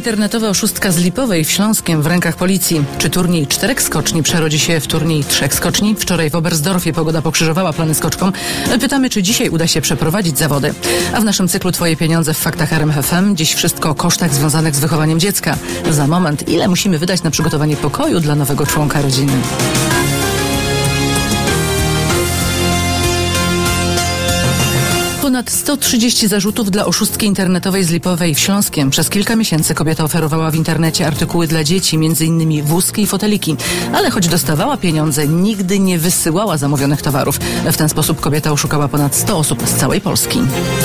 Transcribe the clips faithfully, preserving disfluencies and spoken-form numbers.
Internetowa oszustka z Lipowej w Śląskiem w rękach policji. Czy turniej czterech skoczni przerodzi się w turniej trzech skoczni? Wczoraj w Oberstdorfie pogoda pokrzyżowała plany skoczkom. Pytamy, czy dzisiaj uda się przeprowadzić zawody. A w naszym cyklu Twoje pieniądze w faktach R M F F M dziś wszystko o kosztach związanych z wychowaniem dziecka. Za moment, ile musimy wydać na przygotowanie pokoju dla nowego członka rodziny? Ponad sto trzydzieści zarzutów dla oszustki internetowej z Lipowej w Śląskiem. Przez kilka miesięcy kobieta oferowała w internecie artykuły dla dzieci, między innymi wózki i foteliki. Ale choć dostawała pieniądze, nigdy nie wysyłała zamówionych towarów. W ten sposób kobieta oszukała ponad sto osób z całej Polski.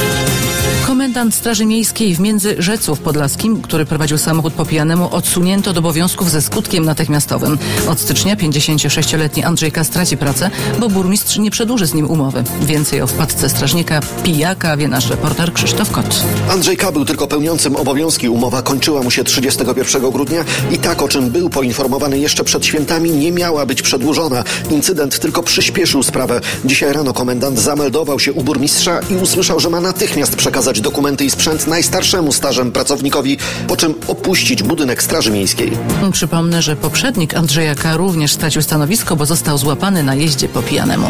Komendant Straży Miejskiej w Międzyrzeczu Podlaskim, który prowadził samochód po pijanemu, odsunięto od obowiązków ze skutkiem natychmiastowym. Od stycznia pięćdziesięciosześcioletni Andrzej K. straci pracę, bo burmistrz nie przedłuży z nim umowy. Więcej o wpadce strażnika pijaka wie nasz reporter Krzysztof Kot. Andrzej K. był tylko pełniącym obowiązki. Umowa kończyła mu się trzydziestego pierwszego grudnia i tak, o czym był poinformowany jeszcze przed świętami, nie miała być przedłużona. Incydent tylko przyspieszył sprawę. Dzisiaj rano komendant zameldował się u burmistrza i usłyszał, że ma natychmiast przekazać dokumenty i sprzęt najstarszemu stażem pracownikowi, po czym opuścić budynek Straży Miejskiej. Przypomnę, że poprzednik Andrzeja K. również stracił stanowisko, bo został złapany na jeździe po pijanemu.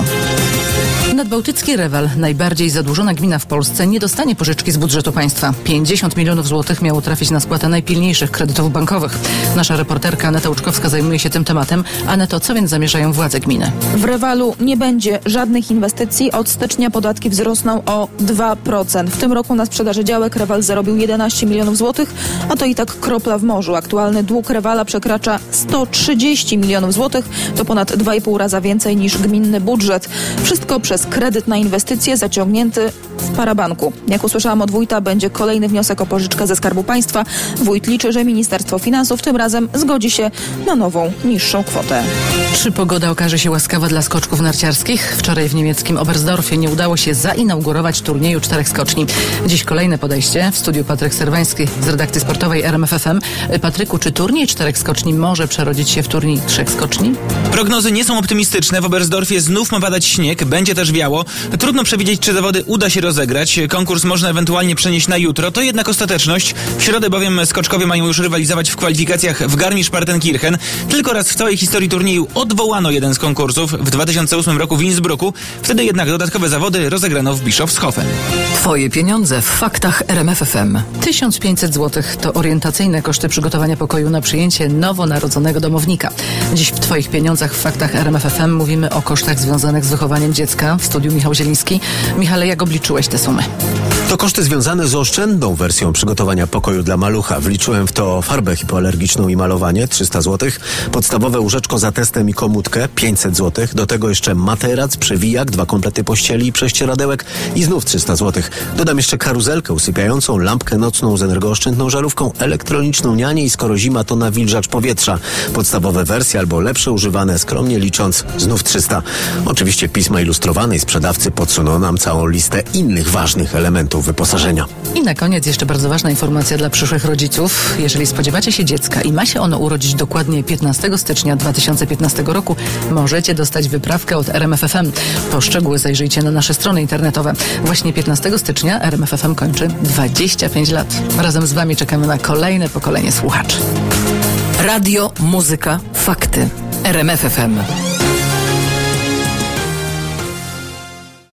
Nadbałtycki Rewal, najbardziej zadłużona gmina w Polsce, nie dostanie pożyczki z budżetu państwa. pięćdziesiąt milionów złotych miało trafić na spłatę najpilniejszych kredytów bankowych. Nasza reporterka Aneta Łuczkowska zajmuje się tym tematem. Aneto, co więc zamierzają władze gminy? W Rewalu nie będzie żadnych inwestycji. Od stycznia podatki wzrosną o dwa procent. W tym roku na sprzedaży działek Rewal zarobił jedenaście milionów złotych, a to i tak kropla w morzu. Aktualny dług Rewala przekracza sto trzydzieści milionów złotych. To ponad dwa i pół raza więcej niż gminny budżet. Wszystko przez kredyt na inwestycje zaciągnięty w parabanku. Jak usłyszałam od wójta, będzie kolejny wniosek o pożyczkę ze Skarbu Państwa. Wójt liczy, że Ministerstwo Finansów tym razem zgodzi się na nową, niższą kwotę. Czy pogoda okaże się łaskawa dla skoczków narciarskich? Wczoraj w niemieckim Oberstdorfie nie udało się zainaugurować turnieju czterech skoczni. Dziś kolejne podejście. W studiu Patryk Serwański z redakcji sportowej R M F F M. Patryku, czy turniej czterech skoczni może przerodzić się w turniej trzech skoczni? Prognozy nie są optymistyczne. W Oberstdorfie znów ma padać śnieg, będzie też wiało. Trudno przewidzieć, czy zawody uda się rozegrać. Konkurs można ewentualnie przenieść na jutro. To jednak ostateczność. W środę bowiem skoczkowie mają już rywalizować w kwalifikacjach w Garmisch-Partenkirchen. Tylko raz w całej historii turnieju odwołano jeden z konkursów w dwa tysiące ósmym roku w Innsbrucku. Wtedy jednak dodatkowe zawody rozegrano w Bischofshofen. Twoje pieniądze w faktach R M F F M. tysiąc pięćset złotych to orientacyjne koszty przygotowania pokoju na przyjęcie nowonarodzonego domownika. Dziś w Twoich pieniądzach w faktach R M F F M mówimy o kosztach związanych z wychowaniem dziecka. W studiu Michał Zieliński. Michale, jak obliczyłeś te sumy? To koszty związane z oszczędną wersją przygotowania pokoju dla malucha. Wliczyłem w to farbę hipoalergiczną i malowanie trzysta złotych, podstawowe łóżeczko za testem i komódkę pięćset złotych, do tego jeszcze materac, przewijak, dwa komplety pościeli i prześcieradełek i znów trzysta złotych. Dodam jeszcze karuzelkę usypiającą, lampkę nocną z energooszczędną żarówką, elektroniczną nianię i skoro zima, to nawilżacz powietrza. Podstawowe wersje albo lepsze używane, skromnie licząc, znów trzysta. Oczywiście pisma ilustrowane i sprzedawcy podsuną nam całą listę innych ważnych elementów wyposażenia. I na koniec jeszcze bardzo ważna informacja dla przyszłych rodziców. Jeżeli spodziewacie się dziecka i ma się ono urodzić dokładnie piętnastego stycznia dwa tysiące piętnastego roku, możecie dostać wyprawkę od R M F F M. Po szczegóły zajrzyjcie na nasze strony internetowe. Właśnie piętnastego stycznia R M F F M kończy dwadzieścia pięć lat. Razem z Wami czekamy na kolejne pokolenie słuchaczy. Radio, muzyka, fakty. R M F F M.